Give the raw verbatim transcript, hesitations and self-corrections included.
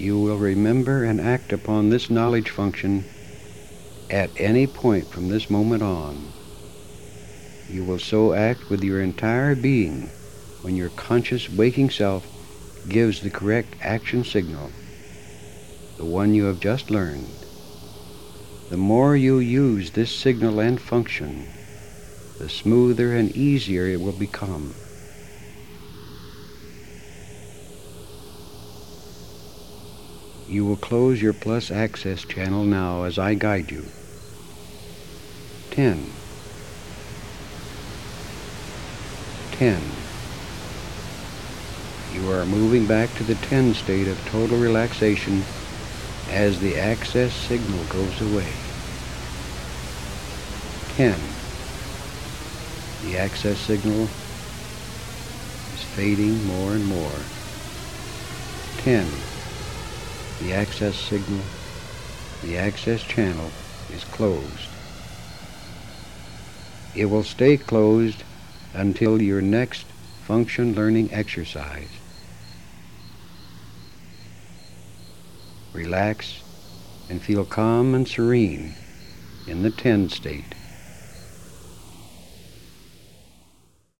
You will remember and act upon this knowledge function at any point from this moment on. You will so act with your entire being when your conscious waking self gives the correct action signal, the one you have just learned. The more you use this signal and function, the smoother and easier it will become. You will close your plus access channel now as I guide you. Ten. Ten. You are moving back to the ten state of total relaxation as the access signal goes away. Ten. The access signal is fading more and more. Ten. The access signal, the access channel is closed. It will stay closed until your next function learning exercise. Relax and feel calm and serene in the ten state.